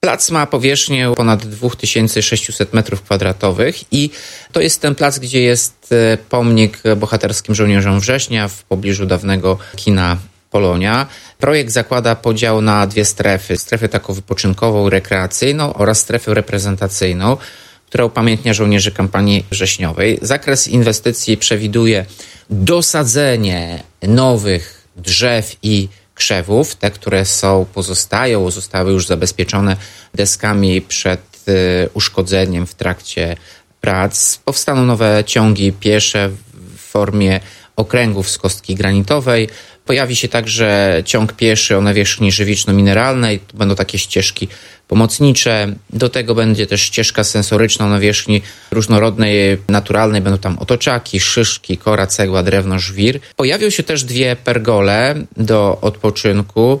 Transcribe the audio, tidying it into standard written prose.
Plac ma powierzchnię ponad 2600 m2 i to jest ten plac, gdzie jest pomnik bohaterskim żołnierzom września w pobliżu dawnego kina Polonia. Projekt zakłada podział na dwie strefy. Strefę taką wypoczynkową, rekreacyjną oraz strefę reprezentacyjną, która upamiętnia żołnierzy kampanii wrześniowej. Zakres inwestycji przewiduje dosadzenie nowych drzew i krzewów. Te, które zostały już zabezpieczone deskami przed uszkodzeniem w trakcie prac. Powstaną nowe ciągi piesze w formie okręgów z kostki granitowej. Pojawi się także ciąg pieszy o nawierzchni żywiczno-mineralnej. To będą takie ścieżki pomocnicze. Do tego będzie też ścieżka sensoryczna o nawierzchni różnorodnej, naturalnej. Będą tam otoczaki, szyszki, kora, cegła, drewno, żwir. Pojawią się też dwie pergole do odpoczynku.